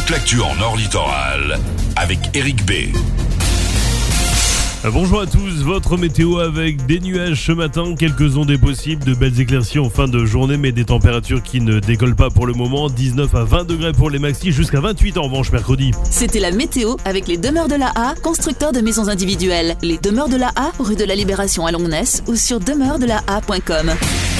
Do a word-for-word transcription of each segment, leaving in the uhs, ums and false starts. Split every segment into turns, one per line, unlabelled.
toute l'actu en Nord Littoral avec Eric B.
Bonjour à tous, votre météo avec des nuages ce matin, quelques ondées possibles, de belles éclaircies en fin de journée, mais des températures qui ne décollent pas pour le moment, dix-neuf à vingt degrés pour les maxis, jusqu'à vingt-huit en revanche mercredi.
C'était la météo avec les Demeures de la A, constructeurs de maisons individuelles. Les Demeures de la A, rue de la Libération à Longnes ou sur demeures de la a point com.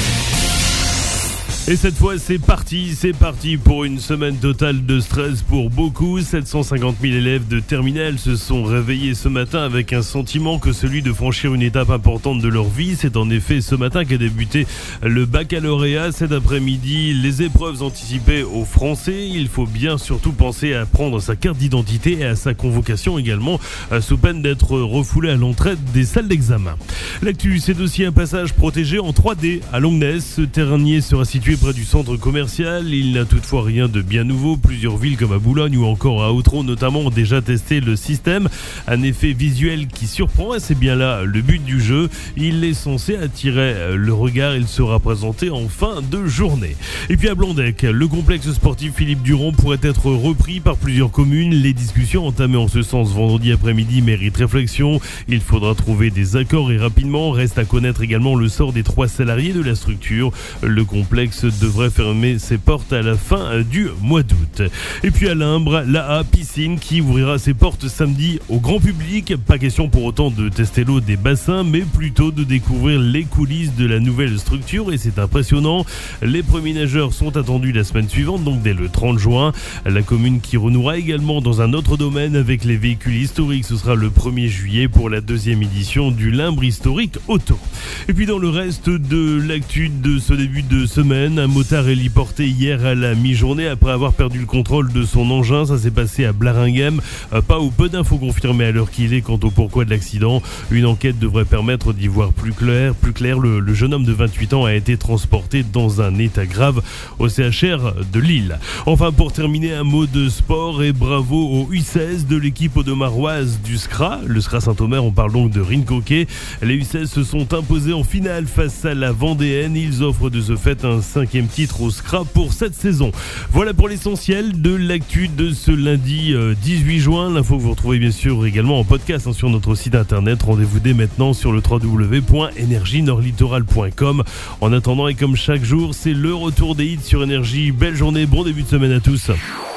Et cette fois, c'est parti, c'est parti pour une semaine totale de stress pour beaucoup. sept cent cinquante mille élèves de terminale se sont réveillés ce matin avec un sentiment que celui de franchir une étape importante de leur vie. C'est en effet ce matin qu'a débuté le baccalauréat. Cet après-midi, les épreuves anticipées aux Français. Il faut bien surtout penser à prendre sa carte d'identité et à sa convocation également, sous peine d'être refoulé à l'entrée des salles d'examen. L'actu, c'est aussi un passage protégé en trois D à Longnes. Ce dernier sera situé près du centre commercial. Il n'a toutefois rien de bien nouveau. Plusieurs villes comme à Boulogne ou encore à Outreau notamment ont déjà testé le système. Un effet visuel qui surprend et c'est bien là le but du jeu. Il est censé attirer le regard. Il sera présenté en fin de journée. Et puis à Blondec, le complexe sportif Philippe Durand pourrait être repris par plusieurs communes. Les discussions entamées en ce sens vendredi après-midi méritent réflexion. Il faudra trouver des accords et rapidement. Reste à connaître également le sort des trois salariés de la structure. Le complexe devrait fermer ses portes à la fin du mois d'août. Et puis à Limbre, l'A A Piscine qui ouvrira ses portes samedi au grand public. Pas question pour autant de tester l'eau des bassins, mais plutôt de découvrir les coulisses de la nouvelle structure et c'est impressionnant. Les premiers nageurs sont attendus la semaine suivante, donc dès le trente juin. La commune qui renouera également dans un autre domaine avec les véhicules historiques. Ce sera le premier juillet pour la deuxième édition du Limbre Historique Auto. Et puis dans le reste de l'actu de ce début de semaine, un motard est héliporté hier à la mi-journée après avoir perdu le contrôle de son engin. Ça s'est passé à Blaringhem. Pas ou peu d'infos confirmées à l'heure qu'il est quant au pourquoi de l'accident. Une enquête devrait permettre d'y voir plus clair. Plus clair, le, le jeune homme de vingt-huit ans a été transporté dans un état grave au C H R de Lille. Enfin, pour terminer, un mot de sport et bravo aux U seize de l'équipe audomaroise du S C R A. Le S C R A Saint-Omer, on parle donc de Rincoquet. Les U seize se sont imposés en finale face à la Vendéenne. Ils offrent de ce fait un cinquième titre au S C R A pour cette saison. Voilà pour l'essentiel de l'actu de ce lundi dix-huit juin. L'info que vous retrouvez bien sûr également en podcast hein, sur notre site internet. Rendez-vous dès maintenant sur le w w w point énergie nord littoral point com. En attendant et comme chaque jour, c'est le retour des hits sur Énergie. Belle journée, bon début de semaine à tous.